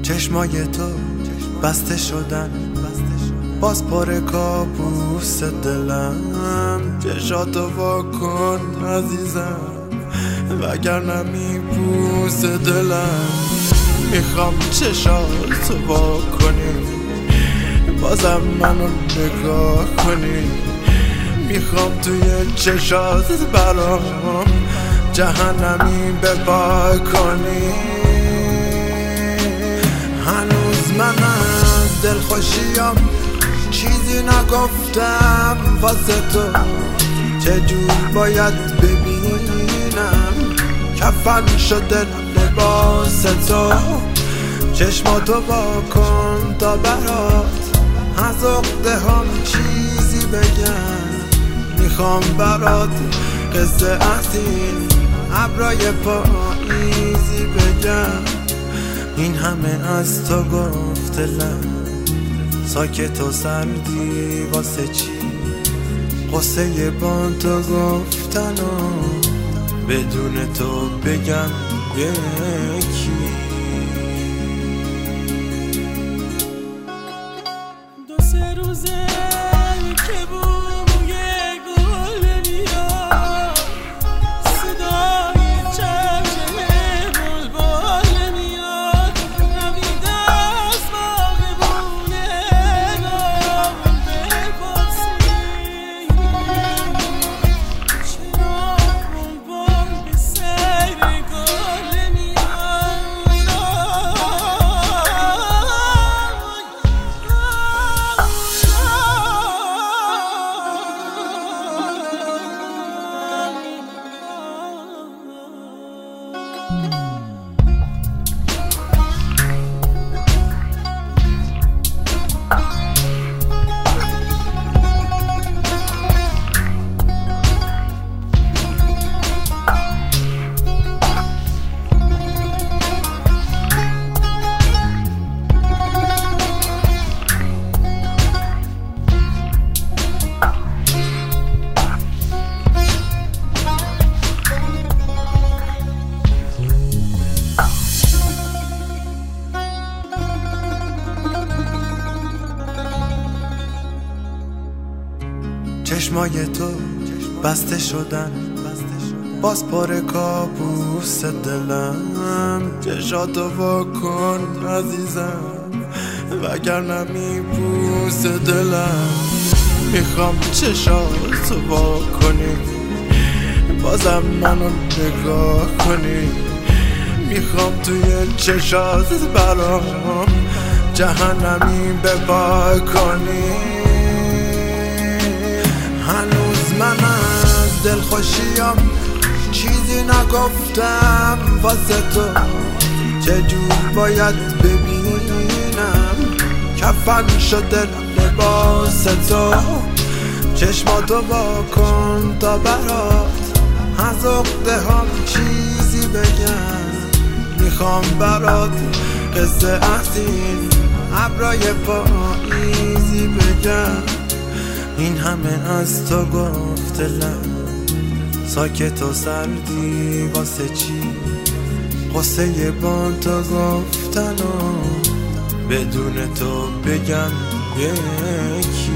چشمای تو بسته شدن، باز پر کابوس دلم. چشاتو واکن عزیزم، وگرنه میبوس دلم. میخوام چشاتو واکنی، بازم منو نگاه کنی. میخوام توی چشات برام جهنمی بپا کنی. هنوز من از دلخوشیام چیزی نگفتم واسه تو. چجور باید ببینم کفن شده لباس تو. چشماتو واکن تا برات از عقده هم چیزی بگم. میخوام برات قصه از این ابرای پاییزی بگم. این همه از تو گفت دلم، ساکت و سردی واسه چی؟ قصه با تو گفتن و بدون تو بگم یکی. دو سه روزه که بوی گل میاد، صدای چهچه بلبل میاد. نمیده از باغبونه نام بپرسی چرا بلبل به سیر گل میاد. چشمای تو بسته شدن، باز پر کابوس دلم. چشاتو واکن عزیزم، وگرنه میبوس دلم. میخوام چشاتو واکنی، بازم منو نگاه کنی. میخوام توی چشات برام جهنمی بپا کنی. هنوز من از دلخوشیام چیزی نگفتم واسه تو. چجور باید ببینم کفن شده لباس تو. چشماتو واکن تا برات از عقده هم چیزی بگم. میخوام برات قصه از این ابرای پاییزی بگم. این همه از تو گفت دلم، ساکت و سردی واسه چی؟ قصه با تو گفتن و بدون تو بگم یکی.